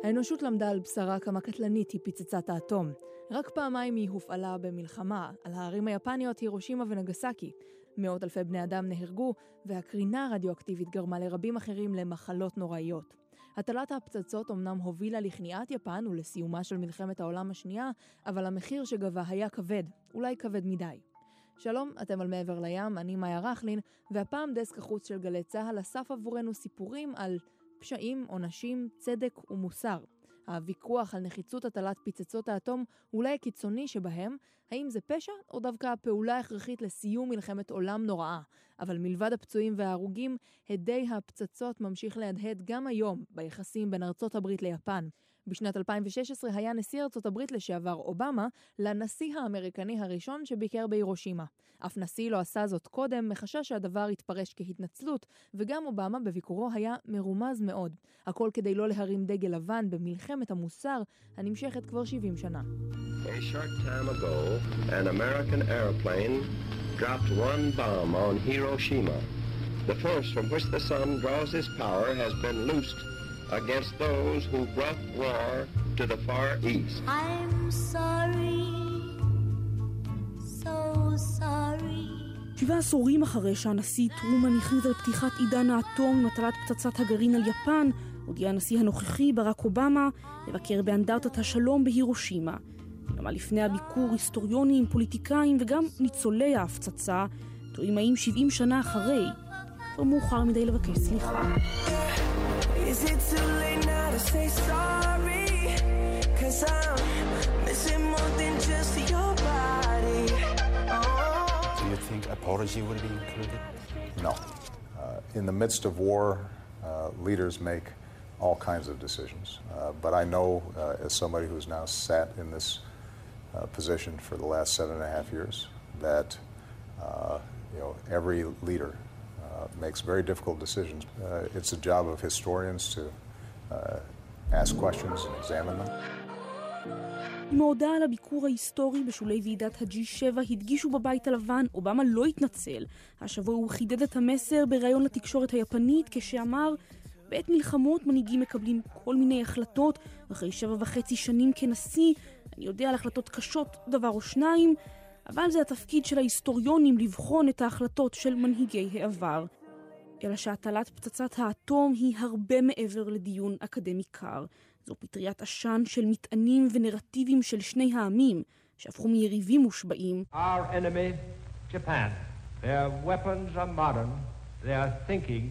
האנושות למדה על בשרה כמה קטלנית היא פצצת האטום. רק פעמיים היא הופעלה במלחמה. על הערים היפניות הירושימה ונגסקי. מאות אלפי בני אדם נהרגו, והקרינה הרדיואקטיבית גרמה לרבים אחרים למחלות נוראיות. הטלת הפצצות אמנם הובילה לכניעת יפן ולסיומה של מלחמת העולם השנייה, אבל המחיר שגבה היה כבד, אולי כבד מדי. שלום, אתם על מעבר לים, אני מאיה רחלין, והפעם דסק החוץ של גלי צהל אסף עבורנו סיפורים על פשעים, עונשים, צדק ומוסר. הוויכוח על נחיצות הטלת פצצות האטום אולי הקיצוני שבהם, האם זה פשע או דווקא הפעולה הכרחית לסיום מלחמת עולם נוראה. אבל מלבד הפצועים וההרוגים, הדי הפצצות ממשיך להדהד גם היום ביחסים בין ארצות הברית ליפן. בשנת 2016 היה נשיא ארצות הברית לשעבר אובמה לנשיא האמריקני הראשון שביקר בהירושימה. אף נשיא לא עשה זאת קודם, מחשש שהדבר יתפרש כהתנצלות, וגם אובמה בביקורו היה מרומז מאוד. הכל כדי לא להרים דגל לבן במלחמת המוסר הנמשכת כבר 70 שנה. A short time ago, an American airplane dropped one bomb on Hiroshima. The force from which the sun draws its power has been loosed against those who brought war to the Far East. I'm sorry, so sorry. 7 עשורים אחרי שהנשיא טרומן הכריז על פתיחת עידן האטום עם הטלת פצצת הגרעין על יפן, הודיע הנשיא הנוכחי ברק אובמה לבקר באנדרטת השלום בהירושימה. כמה לפני הביקור היסטוריונים, פוליטיקאים וגם ניצולי ההפצצה תוהים האם 70 שנה אחרי כבר מאוחר מדי לבקש סליחה. Is it too late now to say sorry? 'Cause I'm missing more than just your body. Do you think apology will be included? No. In the midst of war, leaders make all kinds of decisions. But I know, as somebody who's now sat in this position for the last 7.5 years, that every leader makes very difficult decisions. It's a job of historians to ask questions and examine them. עם ההודעה על הביקור ההיסטורי בשולי ועידת ה-G7 הדגישו בבית הלבן, אובמה לא התנצל. השבוע הוא חידד את המסר בראיון לתקשורת היפנית כשאמר, בעת מלחמות מנהיגים מקבלים כל מיני החלטות, אחרי 7.5 שנים כנשיא, אני יודע על החלטות קשות, דבר או שניים, אבל זה התפקיד של ההיסטוריונים לבחון את ההחלטות של מנהיגי העבר. אלא שהטלת פצצת האטום היא הרבה מעבר לדיון אקדמי קר. זו פטריית עשן של מטענים ונרטיבים של שני העמים, שהפכו מיריבים מושבעים. Our enemy, Japan, their weapons are modern, their thinking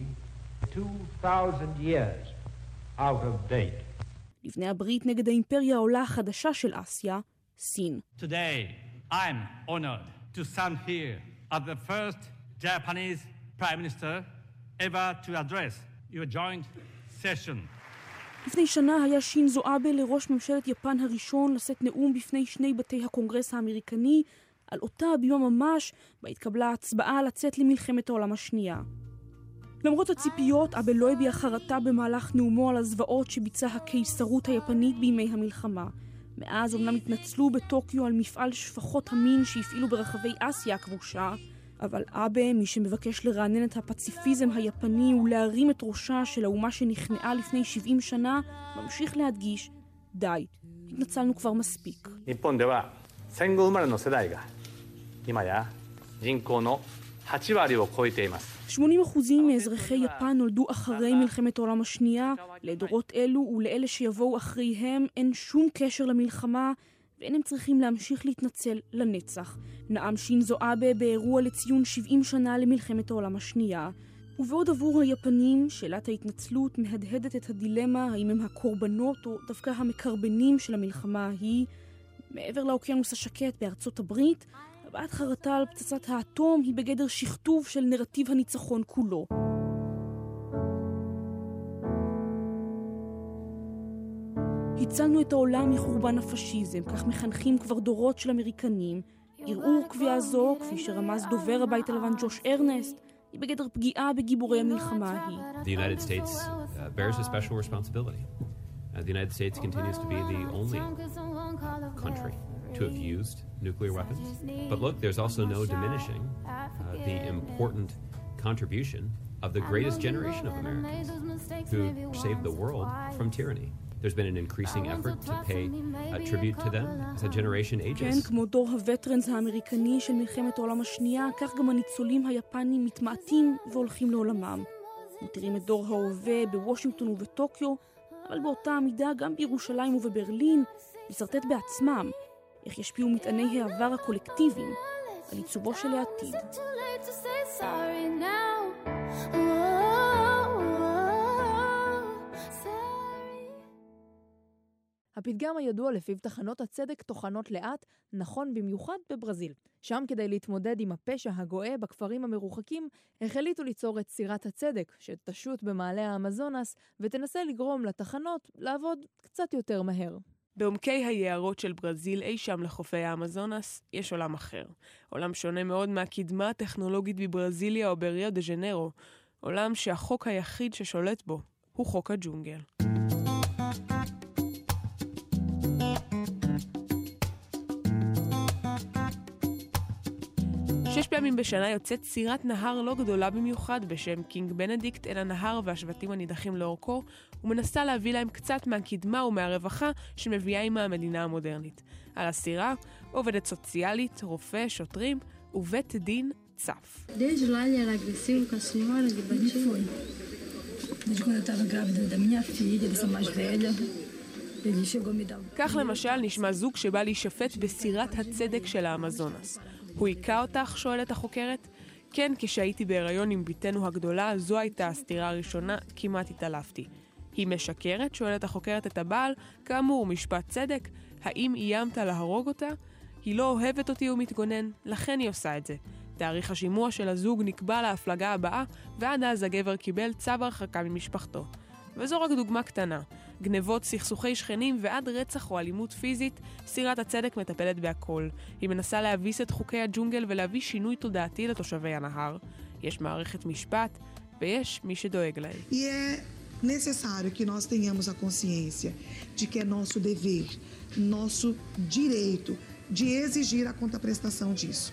2,000 years out of date. לפני הברית נגד האימפריה העולה החדשה של אסיה, סין. Today, I'm honored to stand here as the first Japanese Prime Minister ever to address your joint session. לפני שנה היה שינזו אבה לראש ממשלת יפן הראשון לשאת נאום בפני שני בתי הקונגרס האמריקני על אותה הבימה ממש בה התקבלה הצבעה לצאת למלחמת העולם השנייה. למרות הציפיות, אבה לא הביע חרטה במהלך נאומו על הזוועות שביצעה הקיסרות היפנית בימי המלחמה. מאז אומנם התנצלו בטוקיו על מפעל שפחות המין שהפעילו ברחבי אסיה הכבושה, אבל אבה, מי שמבקש לרענן את הפציפיזם היפני ולהרים את ראשה של האומה שנכנעה לפני 70 שנה, ממשיך להדגיש, די, התנצלנו כבר מספיק. 日本では戦後生まれの世代が今や人口の8割を超えています。 80% מאזרחי יפן נולדו אחרי מלחמת העולם השנייה. לדורות אלו ולאלה שיבואו אחריהם אין שום קשר למלחמה, ואין הם צריכים להמשיך להתנצל לנצח. נאם שינזו אבה באירוע לציון 70 שנה למלחמת העולם השנייה. ובעוד עבור היפנים, שאלת ההתנצלות מהדהדת את הדילמה האם הם הקורבנות או דווקא המקרבנים של המלחמה ההיא. מעבר לאוקיינוס השקט בארצות הברית, הבעת חרטה על פצצת האטום היא בגדר שכתוב של נרטיב הניצחון כולו. הצלנו את העולם מחורבן הפשיזם, כך מחנכים כבר דורות של אמריקנים. ערעור קביעה זו, כפי שרמז דובר הבית הלבן ג'וש ארנסט, היא בגדר פגיעה בגיבורי המלחמה ההיא. The United States bears a special responsibility. The United States continues to be the only country to have used nuclear weapons. But look, there's also no diminishing the important contribution of the greatest generation of Americans who saved the world from tyranny. There's been an increasing effort to pay a tribute to them as a generation ages. כן, כמו דור הווטרנס האמריקני של מלחמת העולם השנייה, כך גם הניצולים היפנים מתמעטים והולכים לעולמם. מותירים את דור ההווה בוושינגטון ובטוקיו, אבל באותה המידה גם בירושלים ובברלין, לסרטט בעצמם איך ישפיעו מטעני העבר הקולקטיביים על עיצובו של העתיד. הפתגם הידוע לפיו תחנות הצדק תוחנות לאט נכון במיוחד בברזיל. שם כדי להתמודד עם הפשע הגואה בכפרים המרוחקים, החליטו ליצור את סירת הצדק, שתשוט במעלה האמזונס ותנסה לגרום לתחנות לעבוד קצת יותר מהר. בעומקי היערות של ברזיל אי שם לחופי האמזונס יש עולם אחר. עולם שונה מאוד מהקדמה הטכנולוגית בברזיליה או בריו דה ז'נרו. עולם שהחוק היחיד ששולט בו הוא חוק הג'ונגל. 6 פעמים בשנה יוצאת סירת נהר לא גדולה במיוחד בשם קינג בנדיקט אל הנהר והשבטים הנידחים לאורכו, ומנסה להביא להם קצת מהקדמה ומהרווחה שמביאה עימה המדינה המודרנית. על הסירה עובדת סוציאלית, רופא, שוטרים ובית דין צף. Desde lá ele era agressivo com a senhora, ele batia. Desde quando eu estava grávida da minha filha, dessa mais velha. Ele chegou a me dar. כך למשל נשמע זוג שבא להישפט בסירת הצדק של האמזונס. הוא היכה אותך? שואלת החוקרת. כן, כשהייתי בהיריון עם ביתנו הגדולה, זו הייתה הסתירה הראשונה, כמעט התעלפתי. היא משקרת? שואלת החוקרת את הבעל. כאמור, משפט צדק. האם איימת להרוג אותה? היא לא אוהבת אותי ומתגונן, לכן היא עושה את זה. תאריך השימוע של הזוג נקבע להפלגה הבאה, ועד אז הגבר קיבל צו הרחקה ממשפחתו. וזו רק דוגמה קטנה. גנבות, סכסוכי שכנים ועד רצח או אלימות פיזית, סירת הצדק מטפלת בהכל. היא מנסה להביס את חוקי הג'ונגל ולהביא שינוי תודעתי לתושבי הנהר. יש מערכת משפט ויש מי שדואג להם. necessário que nós tenhamos a consciência de que é nosso dever, nosso direito de exigir a contraprestação disso.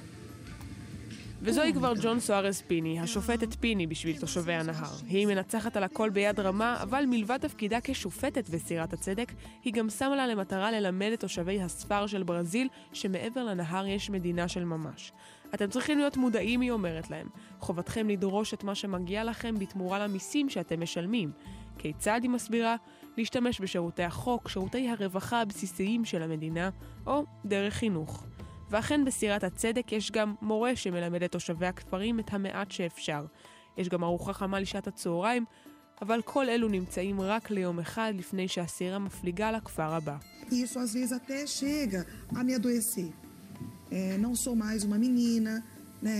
וזוהי כבר ג'ון סוארס פיני, השופטת פיני בשביל תושבי הנהר. היא מנצחת על הכל ביד רמה, אבל מלבד תפקידה כשופטת בסירת הצדק, היא גם שמה לה למטרה ללמד את תושבי הספר של ברזיל שמעבר לנהר יש מדינה של ממש. אתם צריכים להיות מודעים, היא אומרת להם. חובתכם לדרוש את מה שמגיע לכם בתמורה למיסים שאתם משלמים. כיצד היא מסבירה? להשתמש בשירותי החוק, שירותי הרווחה הבסיסיים של המדינה, או דרך חינוך. ואכן בסירת הצדק יש גם מורה שמלמד את תושבי הכפרים את המעט שאפשר. יש גם ארוחה חמה לשעת הצהריים, אבל כל אלו נמצאים רק ליום אחד לפני שהסירה מפליגה לכפר הבא. Isso às vezes até chega a me adoecer. Não sou mais uma menina, né?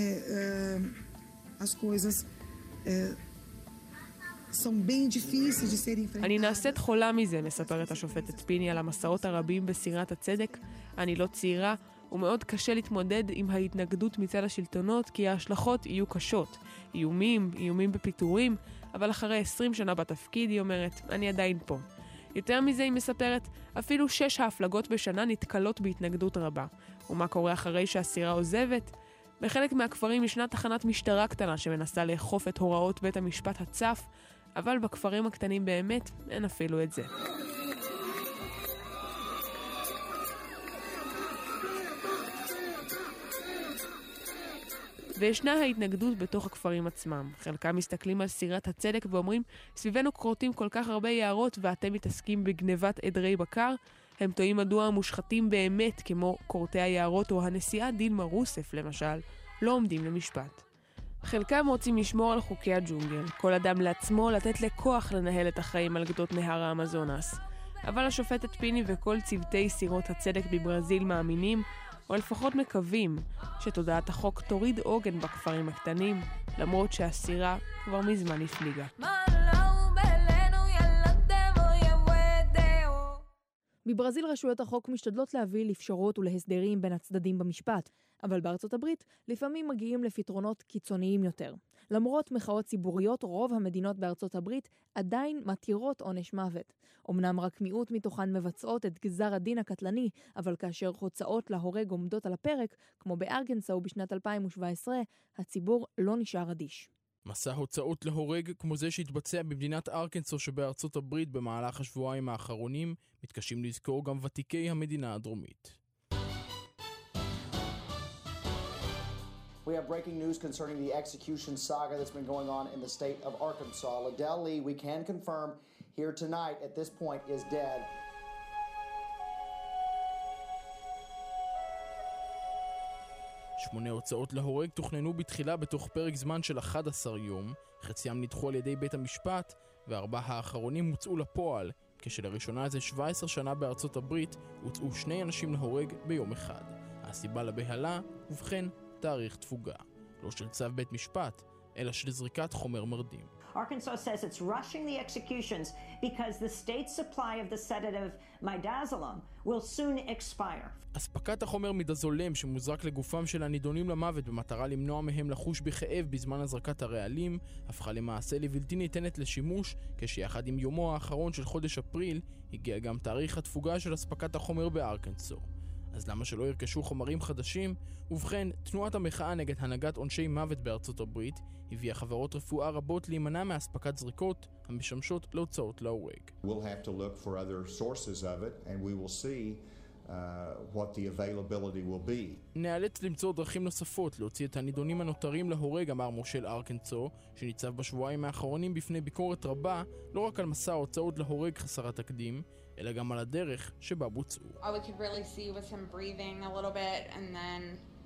As coisas são bem difíceis de serem enfrentadas. אני נעשית חולה מזה, מספרת השופטת פיני על המסעות הרבים בסירת הצדק. אני לא צעירה, ומאוד קשה להתמודד עם ההתנגדות מצד השלטונות, כי ההשלכות יהיו קשות. איומים בפיטורים, אבל אחרי 20 שנה בתפקיד, היא אומרת, אני עדיין פה. יותר מזה היא מספרת, אפילו 6 ההפלגות בשנה נתקלות בהתנגדות רבה. ומה קורה אחרי שהסירה עוזבת? בחלק מהכפרים ישנה תחנת משטרה קטנה שמנסה לאכוף את הוראות בית המשפט הצף, אבל בכפרים הקטנים באמת אין אפילו את זה. וישנה ההתנגדות בתוך הכפרים עצמם. חלקם מסתכלים על סירת הצדק ואומרים, סביבנו קורטים כל כך הרבה יערות ואתם מתעסקים בגנבת עדרי בקר. הם טועים מדוע המושחתים באמת, כמו קורטי היערות או הנשיאה דילמה רוסף למשל, לא עומדים למשפט. חלקם רוצים לשמור על חוקי הג'ונגל, כל אדם לעצמו לתת לכוח לנהל את החיים על גדות נהר האמזונס. אבל השופטת פיני וכל צוותי סירות הצדק בברזיל מאמינים, או לפחות מקווים, שתודעת החוק תוריד עוגן בכפרים הקטנים, למרות שהסירה כבר מזמן הפליגה. בברזיל רשויות החוק משתדלות להביא לפשרות ולהסדרים בין הצדדים במשפט, אבל בארצות הברית לפעמים מגיעים לפתרונות קיצוניים יותר. למרות מחאות ציבוריות, רוב המדינות בארצות הברית עדיין מתירות עונש מוות. אמנם רק מיעוט מתוכן מבצעות את גזר הדין הקטלני, אבל כאשר הוצאות להורג עומדות על הפרק, כמו בארגנסו בשנת 2017, הציבור לא נשאר אדיש. מסע הוצאות להורג כמו זה שהתבצע במדינת ארקנסו שבארצות הברית במהלך השבועיים האחרונים, מתקשים לזכור גם ותיקי המדינה הדרומית. We have breaking news concerning the execution saga that's been going on in the state of Arkansas. Liddell Lee, we can confirm here tonight at this point is dead. שמונה הוצאות להורג תוכננו בתחילה בתוך פרק זמן של 11 יום, חציים נדחו על ידי בית המשפט, וארבעה האחרונים הוצאו לפועל, כשלראשונה זה 17 שנה בארצות הברית הוצאו 2 אנשים להורג ביום אחד. הסיבה לבהלה, ובכן, תאריך תפוגה. לא של צו בית משפט, אלא של זריקת חומר מרדים. Arkansas says it's rushing the executions because the state's supply of the sedative midazolam will soon expire. אספקת החומר מידזולם שמוזרק לגופם של הנידונים למוות במטרה למנוע מהם לחוש בכאב בזמן הזרקת הרעלים, הפכה למעשה לבלתי ניתנת לשימוש, כשיחד עם יומו האחרון של חודש אפריל הגיע גם תאריך התפוגה של אספקת החומר בארקנסו. אז למה שלא ירכשו חומרים חדשים? ובכן, תנועת המחאה נגד הנהגת עונשי מוות בארצות הברית הביאה חברות רפואה רבות להימנע מאספקת זריקות המשמשות להוצאות להורג. We'll have to look for other sources of it and we will see what the availability will be. נאלץ למצוא דרכים נוספות להוציא את הנידונים הנותרים להורג, אמר מושל ארקנסו, שניצב בשבועיים האחרונים בפני ביקורת רבה, לא רק על מסע ההוצאות להורג חסר התקדים, אלא גם על הדרך שבה בוצעו. All we could really see was him breathing a little bit and then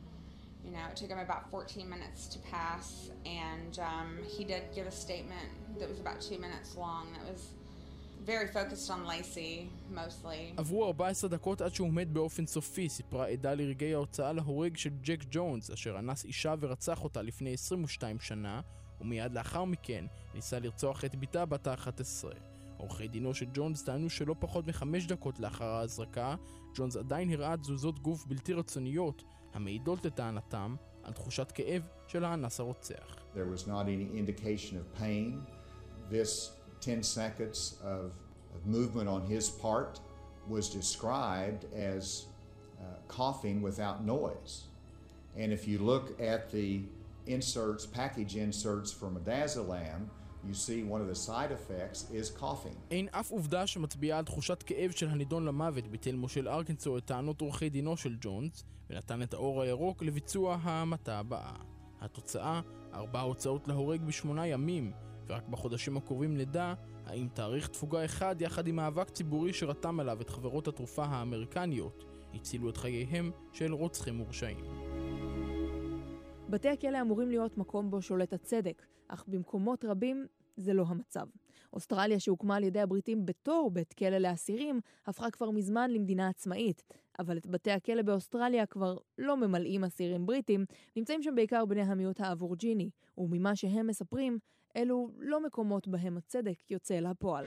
it took him about 14 minutes to pass and he did give a statement that was about 2 minutes long that was very focused on Lacey mostly. עברו 14 דקות עד שהוא מת באופן סופי, סיפרה עדה לרגעי ההוצאה להורג של ג'ק ג'ונס, אשר אנס אישה ורצח אותה לפני 22 שנה, ומיד לאחר מכן ניסה לרצוח את ביתה בת ה-11. עורכי דינו של ג'ונס טענו שלא פחות מ5 דקות לאחר ההזרקה, ג'ונס עדיין הראה תזוזות גוף בלתי רצוניות, המעידות לטענתם על תחושת כאב של האנס הרוצח. There was not any indication of pain. This 10 seconds of movement on his part was described as coughing without noise. And if you look at the inserts, package inserts for midazolam, you see one of the side effects is coughing. אין אף עובדה שמצביעה על תחושת כאב של הנידון למוות. ביטל מושל ארקנסו את טענות עורכי דינו של ג'ונס ונתן את האור הירוק לביצוע ההמתה הבאה. התוצאה, 4 הוצאות להורג ב8 ימים, ורק בחודשים הקרובים נדע האם תאריך תפוגה אחד יחד עם מאבק ציבורי שרתם עליו את חברות התרופה האמריקניות הצילו את חייהם של רוצחים מורשעים. בתי הכלא אמורים להיות מקום בו שולט הצדק, אך במקומות רבים זה לא המצב. אוסטרליה שהוקמה על ידי הבריטים בתור בית כלא לאסירים, הפכה כבר מזמן למדינה עצמאית, אבל את בתי הכלא באוסטרליה כבר לא ממלאים אסירים בריטים, נמצאים שם בעיקר בני המיעוט האבורג'יני, וממה שהם מספרים, אלו לא מקומות בהם הצדק יוצא אל הפועל.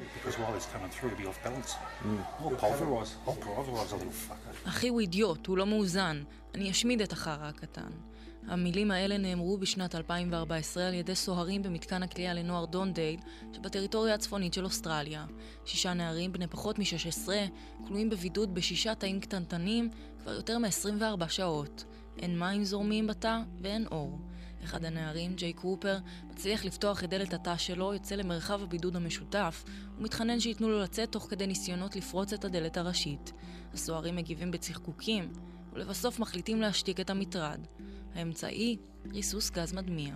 אחי הוא אידיוט, הוא לא מאוזן. אני אשמיד את החרא הקטן. המילים האלה נאמרו בשנת 2014 על ידי סוהרים במתקן הכליאה לנוער דונדייל שבטריטוריה הצפונית של אוסטרליה. 6 נערים בני פחות מ-16 כלואים בבידוד ב6 תאים קטנטנים כבר יותר מ-24 שעות. אין מים זורמים בתא ואין אור. אחד הנערים, ג'ייק קופר, מצליח לפתוח את דלת התא שלו, יוצא למרחב הבידוד המשותף, ומתחנן שיתנו לו לצאת תוך כדי ניסיונות לפרוץ את הדלת הראשית. הסוהרים מגיבים בצחקוקים, ולבסוף מחליטים להשתיק את המטרד. האמצעי, ריסוס גז מדמיע.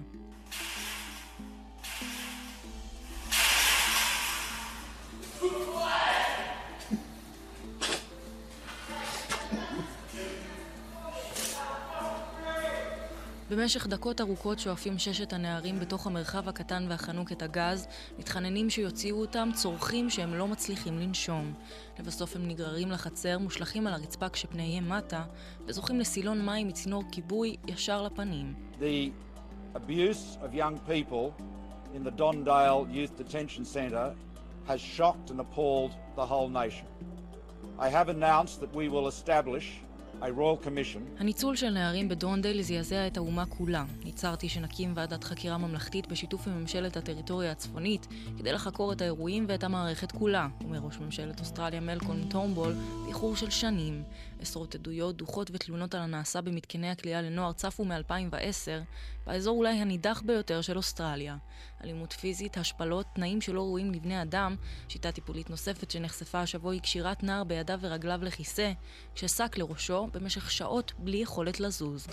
במשך דקות ארוכות שואפים 6 הנערים בתוך המרחב הקטן והחנוק את הגז, מתחננים שיוציאו אותם, צורכים שהם לא מצליחים לנשום. לבסוף הם נגררים לחצר, מושלכים על הרצפה כשפניהם מטה, וזוכים לסילון מים מצינור כיבוי ישר לפנים. The abuse of young people in the Dondale Youth Detention Centre has shocked and appalled the whole nation. I have announced that we will establish הניצול של נערים בדונדייל זעזע את האומה כולה. ניצרתי שנקים ועדת חקירה ממלכתית בשיתוף עם ממשלת הטריטוריה הצפונית כדי לחקור את האירועים ואת המערכת כולה, אומר ראש ממשלת אוסטרליה מלקולם טורנבול באיחור של שנים. עשרות עדויות, דוחות ותלונות על הנעשה במתקני הכליאה לנוער צפו מ-2010, באזור אולי הנידח ביותר של אוסטרליה. אלימות פיזית, השפלות, תנאים שלא ראויים לבני אדם. שיטה טיפולית נוספת שנחשפה השבוע היא קשירת נער בידיו ורגליו לכיסא, כשסק לראשו במשך שעות בלי יכולת לזוז.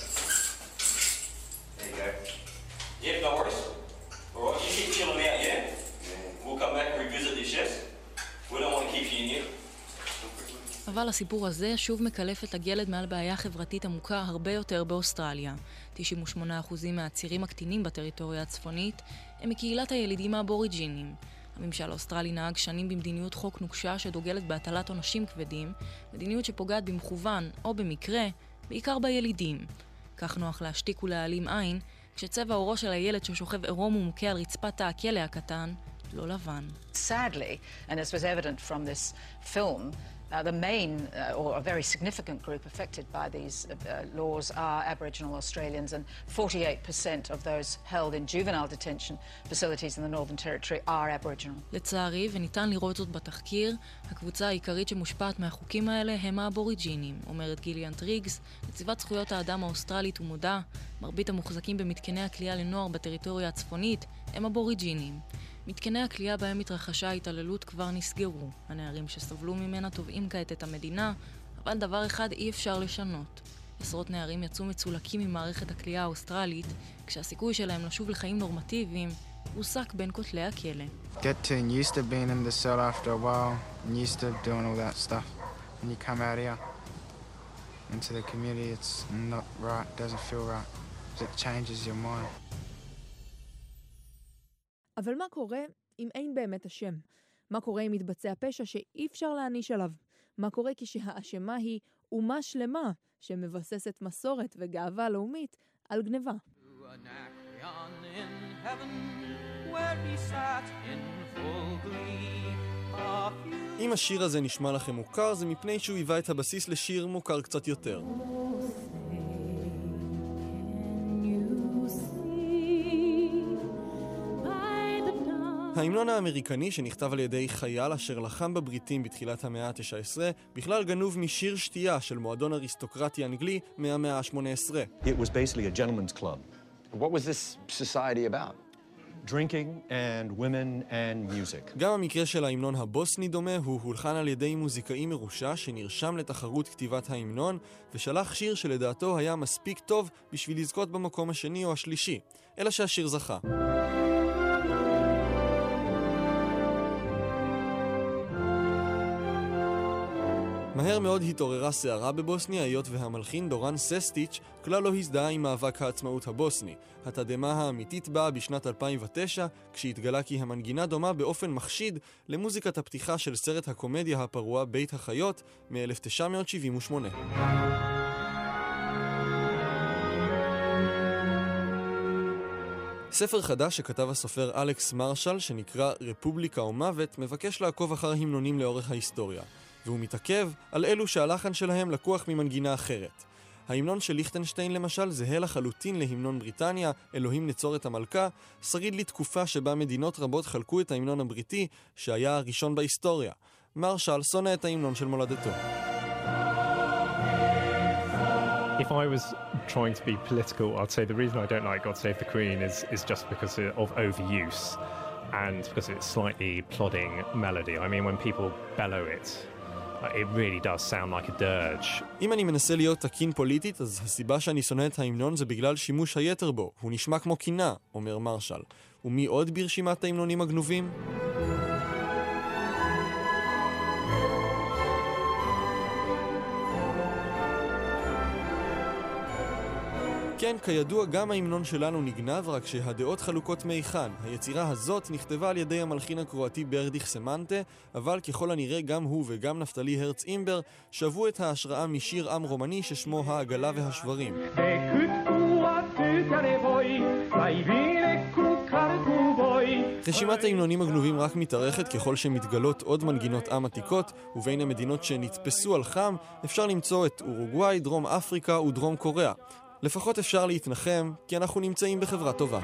Yeah, no worries. All right, you keep chilling out, yeah? We'll come back and revisit this, yes? We don't want to keep you in here. אבל הסיפור הזה שוב מקלף את הגלד מעל בעיה חברתית עמוקה הרבה יותר באוסטרליה. 98% מהעצירים הקטינים בטריטוריה הצפונית הם מקהילת הילידים האבוריג'ינים. הממשל האוסטרלי נהג שנים במדיניות חוק נוקשה שדוגלת בהטלת עונשים כבדים, מדיניות שפוגעת במכוון או במקרה, בעיקר בילידים. כך נוח להשתיק ולהעלים עין, כשצבע עורו של הילד ששוכב עירום ומוכה על רצפת הכלא הקטן לא לבן. Sadly, and as was evident from this film, the main or a very significant group affected by these laws are Aboriginal Australians, and 48% of those held in juvenile detention facilities in the Northern Territory are Aboriginal. לצערי, וניתן לראות זאת בתחקיר, הקבוצה העיקרית שמושפעת מהחוקים האלה הם האבוריג'ינים, אומרת גיליאן טריגס, נציבת זכויות האדם האוסטרלית ומודה. מרבית המוחזקים במתקני הכליאה לנוער בטריטוריה הצפונית הם אבוריג'ינים. מתקני הכליאה בהם התרחשה ההתעללות כבר נסגרו. הנערים שסבלו ממנה תובעים כעת את המדינה, אבל דבר אחד אי אפשר לשנות. עשרות נערים יצאו מצולקים ממערכת הכליאה האוסטרלית, כשהסיכוי שלהם לשוב לחיים נורמטיביים הוסק בין כותלי הכלא. Get used to being in the cell after a while, and used to doing all that stuff. When you come out here into the community, it's not right, doesn't feel right. It changes your mind. אבל מה קורה אם אין באמת אשם? מה קורה אם מתבצע פשע שאי אפשר להעניש עליו? מה קורה כשהאשמה היא אומה שלמה שמבססת מסורת וגאווה לאומית על גניבה? אם השיר הזה נשמע לכם מוכר, זה מפני שהוא היווה את הבסיס לשיר מוכר קצת יותר. ההמנון האמריקני שנכתב על ידי חייל אשר לחם בבריטים בתחילת המאה ה-19 בכלל גנוב משיר שתייה של מועדון אריסטוקרטי אנגלי מהמאה ה-18. It was basically a gentleman's club. What was this society about? Drinking and women and music. גם המקרה של ההמנון הבוסני דומה, הוא הולחן על ידי מוזיקאי מרושע שנרשם לתחרות כתיבת ההמנון ושלח שיר שלדעתו היה מספיק טוב בשביל לזכות במקום השני או השלישי, אלא שהשיר זכה. מהר מאוד התעוררה סערה בבוסניה, היות והמלחין דורן ססטיץ' כלל לא הזדהה עם מאבק העצמאות הבוסני. התדהמה האמיתית באה בשנת 2009, כשהתגלה כי המנגינה דומה באופן מחשיד למוזיקת הפתיחה של סרט הקומדיה הפרוע בית החיות מ-1978. ספר חדש שכתב הסופר אלכס מרשל, שנקרא רפובליקה או מוות, מבקש לעקוב אחר המנונים לאורך ההיסטוריה. והוא מתעכב על אלו שהלחן שלהם לקוח ממנגינה אחרת. ההמנון של ליכטנשטיין למשל זהה לחלוטין להמנון בריטניה, אלוהים נצור את המלכה, שריד לתקופה שבה מדינות רבות חלקו את ההמנון הבריטי, שהיה הראשון בהיסטוריה. מרשל שונא את ההמנון של מולדתו. If I was trying to be political, I'd say the reason I don't like God Save the Queen is just because of overuse and because it's slightly plodding melody. I mean, when people bellow it, it really does sound like a dirge. אם אני מנסה להיות תקין פוליטית, אז הסיבה שאני שונא את ההמנון זה בגלל שימוש היתר בו. הוא נשמע כמו קינה, אומר מרשל. ומי עוד ברשימת ההמנונים הגנובים? כן, כידוע גם ההמנון שלנו נגנב, רק שהדעות חלוקות מיכן. היצירה הזאת נכתבה על ידי המלחין הקרואטי ברדיך סמנטה, אבל ככל הנראה גם הוא וגם נפתלי הרץ אימבר שבו את ההשראה משיר עם רומני ששמו העגלה והשברים. רשימת ההמנונים הגנובים רק מתארכת ככל שמתגלות עוד מנגינות עם עתיקות, ובין המדינות שנתפסו על חם אפשר למצוא את אורוגוואי, דרום אפריקה ודרום קוריאה. לפחות אפשר להתנחם, כי אנחנו נמצאים בחברה טובה.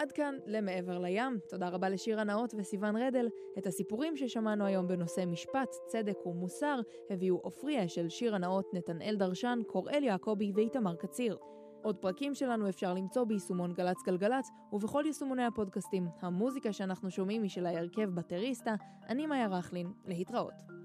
עד כאן למעבר לים. תודה רבה לשירה נאות וסיוון רדל. את הסיפורים ששמענו היום בנושא משפט, צדק ומוסר הביאו עופרי אשל, שירה נאות, נתנאל דרשן, קוראל יעקבי ואיתמר קציר. עוד פרקים שלנו אפשר למצוא ביישומון גלץ גלגלץ ובכל יישומוני הפודקאסטים. המוזיקה שאנחנו שומעים היא של ההרכב בטריסטה. אני מאיה רכלין, להתראות.